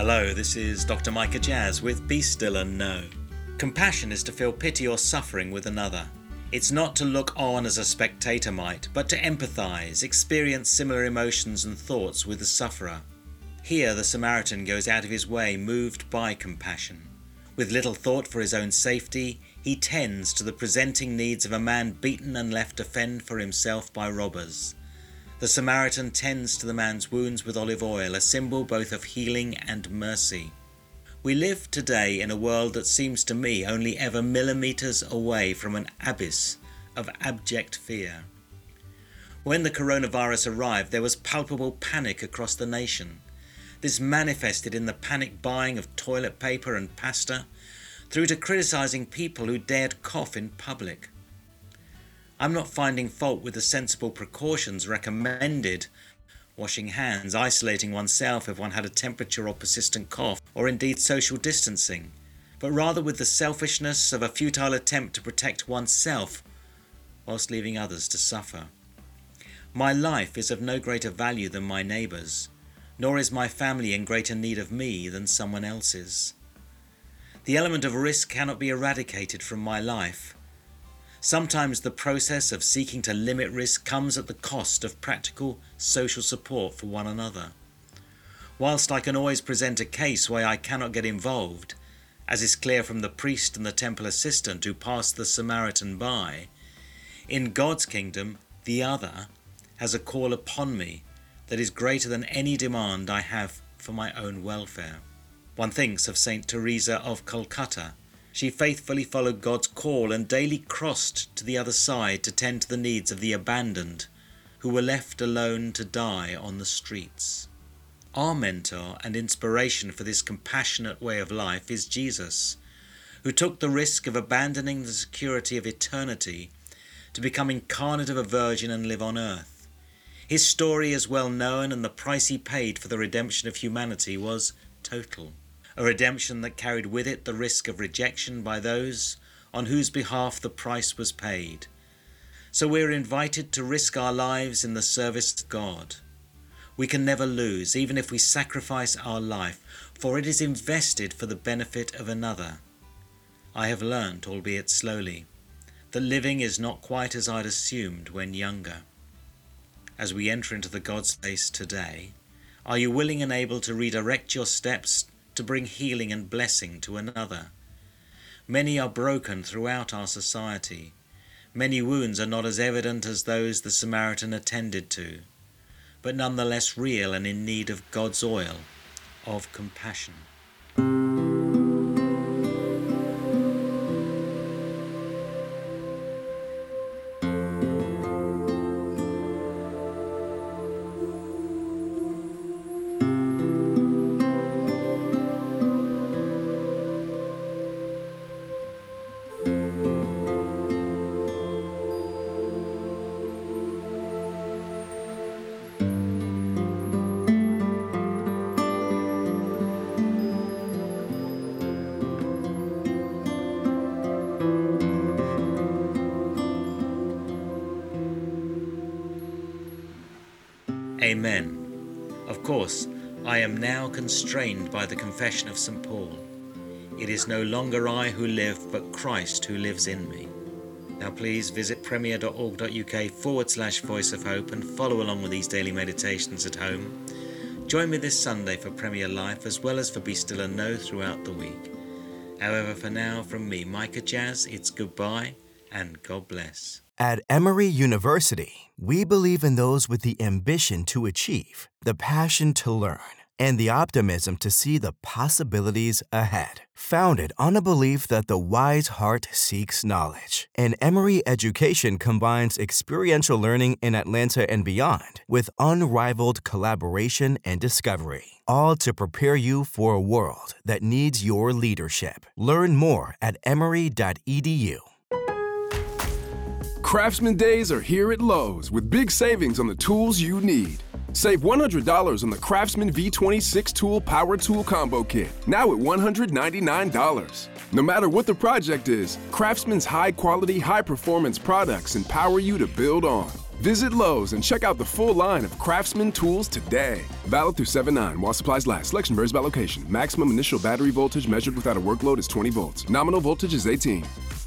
Hello, this is Dr. Micah Jazz with Be Still and Know. Compassion is to feel pity or suffering with another. It's not to look on as a spectator might, but to empathise, experience similar emotions and thoughts with the sufferer. Here the Samaritan goes out of his way, moved by compassion. With little thought for his own safety, he tends to the presenting needs of a man beaten and left to fend for himself by robbers. The Samaritan tends to the man's wounds with olive oil, a symbol both of healing and mercy. We live today in a world that seems to me only ever millimetres away from an abyss of abject fear. When the coronavirus arrived, there was palpable panic across the nation. This manifested in the panic buying of toilet paper and pasta, through to criticising people who dared cough in public. I'm not finding fault with the sensible precautions recommended, washing hands, isolating oneself if one had a temperature or persistent cough, or indeed social distancing, but rather with the selfishness of a futile attempt to protect oneself whilst leaving others to suffer. My life is of no greater value than my neighbour's, nor is my family in greater need of me than someone else's. The element of risk cannot be eradicated from my life. Sometimes the process of seeking to limit risk comes at the cost of practical social support for one another. Whilst I can always present a case where I cannot get involved, as is clear from the priest and the temple assistant who passed the Samaritan by, in God's kingdom, the other has a call upon me that is greater than any demand I have for my own welfare. One thinks of Saint Teresa of Calcutta. She faithfully followed God's call and daily crossed to the other side to tend to the needs of the abandoned, who were left alone to die on the streets. Our mentor and inspiration for this compassionate way of life is Jesus, who took the risk of abandoning the security of eternity to become incarnate of a virgin and live on earth. His story is well known, and the price he paid for the redemption of humanity was total. A redemption that carried with it the risk of rejection by those on whose behalf the price was paid. So we are invited to risk our lives in the service of God. We can never lose, even if we sacrifice our life, for it is invested for the benefit of another. I have learnt, albeit slowly, that living is not quite as I'd assumed when younger. As we enter into the God space today, are you willing and able to redirect your steps to bring healing and blessing to another? Many are broken throughout our society. Many wounds are not as evident as those the Samaritan attended to, but nonetheless real and in need of God's oil of compassion. Amen. Of course, I am now constrained by the confession of St. Paul. It is no longer I who live, but Christ who lives in me. Now please visit premier.org.uk/Voice of Hope and follow along with these daily meditations at home. Join me this Sunday for Premier Life as well as for Be Still and Know throughout the week. However, for now, from me, Micah Jazz, it's goodbye and God bless. At Emory University, we believe in those with the ambition to achieve, the passion to learn, and the optimism to see the possibilities ahead. Founded on a belief that the wise heart seeks knowledge, and Emory education combines experiential learning in Atlanta and beyond with unrivaled collaboration and discovery, all to prepare you for a world that needs your leadership. Learn more at emory.edu. Craftsman Days are here at Lowe's with big savings on the tools you need. Save $100 on the Craftsman V26 Tool Power Tool Combo Kit, now at $199. No matter what the project is, Craftsman's high-quality, high-performance products empower you to build on. Visit Lowe's and check out the full line of Craftsman tools today. Valid through 7/9 while supplies last. Selection varies by location. Maximum initial battery voltage measured without a workload is 20 volts. Nominal voltage is 18.